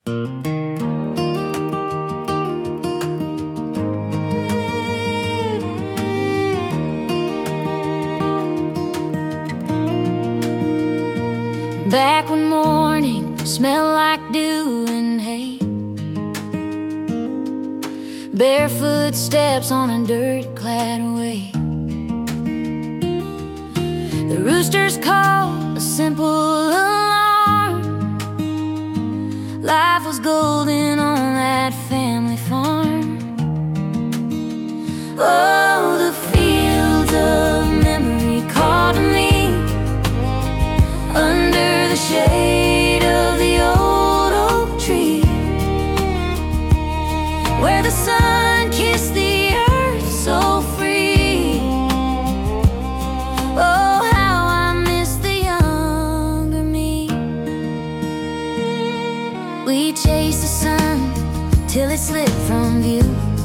Back when morning smelled like dew and hay, barefoot steps on a dirt-clad way. The roosters called a simple alarm. Life was golden on that family farm. Oh, the fields of memory called to me under the shade of the old oak tree, where the sun kissed the earth so free. Oh, how I miss the younger me. We chased the sun till it slipped from view,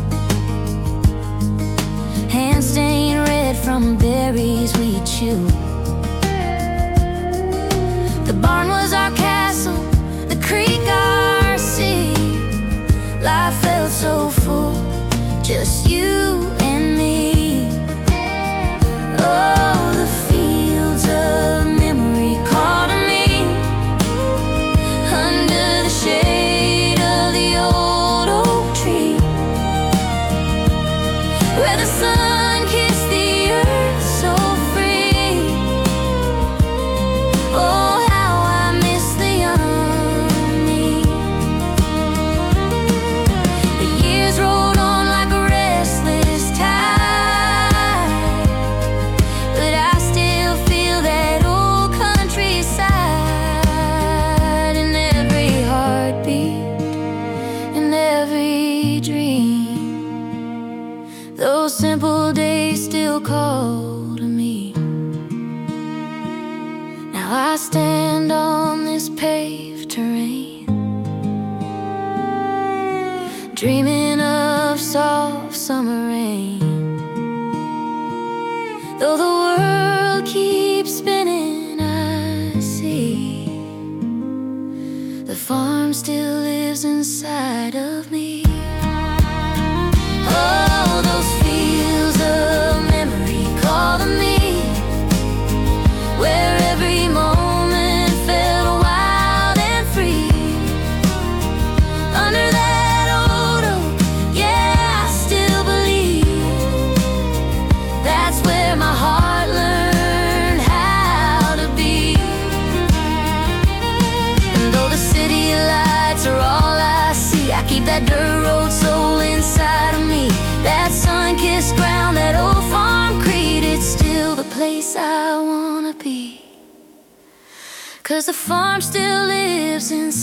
hands stained red from berries we chew. The barn was our castle, the creek our sea. Life felt so full, just you and me. Oh, the fields of memory called to me under the shade of the old oak tree, where the sun kissed the earth so free. Oh, those simple days still call to me. Now I stand on this paved terrain, dreaming of soft summer rain. Though the world keeps spinning, I see the farm still lives inside of me. Oh, those fields of memory call to me, where every moment felt wild and free. Under that old oak, yeah, I still believe that's where my heart learned how to be. And though the city lights are all I see, I keep that dirt road soul inside of me. That sun-kissed ground, that old farm creed, it's still the place I wanna be. 'Cause the farm still lives inside